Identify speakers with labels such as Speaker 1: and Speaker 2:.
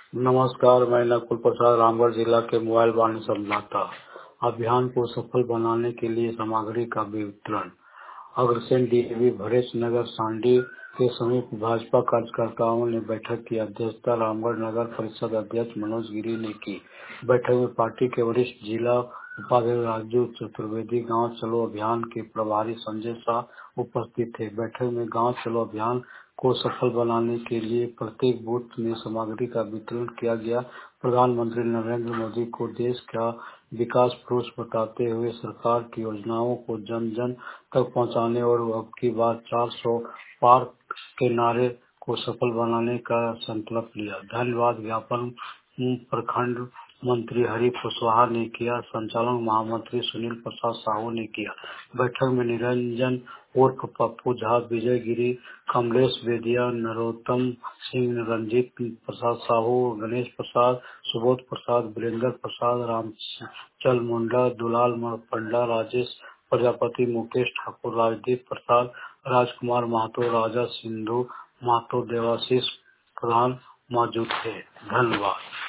Speaker 1: नमस्कार, मैं नकुल प्रसाद रामगढ़ जिला के मोबाइल वाणिज्य संवाददाता। अभियान को सफल बनाने के लिए सामग्री का वितरण। अग्रसेन डीएवी भरेच नगर सांडी के समीप भाजपा कार्यकर्ताओं ने बैठक की अध्यक्षता रामगढ़ नगर परिषद अध्यक्ष मनोज गिरी ने की। बैठक में पार्टी के वरिष्ठ जिला उपाध्यक्ष राजू चतुर्वेदी, गांव चलो अभियान के प्रभारी संजय शाह उपस्थित थे। बैठक में गांव चलो अभियान को सफल बनाने के लिए प्रत्येक बूथ में सामग्री का वितरण किया गया। प्रधानमंत्री नरेंद्र मोदी को देश का विकास पुरुष बताते हुए सरकार की योजनाओं को जन जन तक पहुंचाने और अब की बार 400 पार के नारे को सफल बनाने का संकल्प लिया। धन्यवाद ज्ञापन प्रखंड मंत्री हरि कुशवाहा ने किया, संचालन महामंत्री सुनील प्रसाद साहू ने किया। बैठक में निरंजन उर्फ पप्पू झा, विजय गिरी, कमलेश बेदिया, नरोत्तम सिंह, रंजीत प्रसाद साहू, गणेश प्रसाद, सुबोध प्रसाद, वीरेंद्र प्रसाद, रामचल मुंडा, दुलाल पंडा, राजेश प्रजापति, मुकेश ठाकुर, राजदीप प्रसाद, राजकुमार महतो, राजा सिंधु महतो, देवाशीष प्रधान मौजूद थे। धन्यवाद।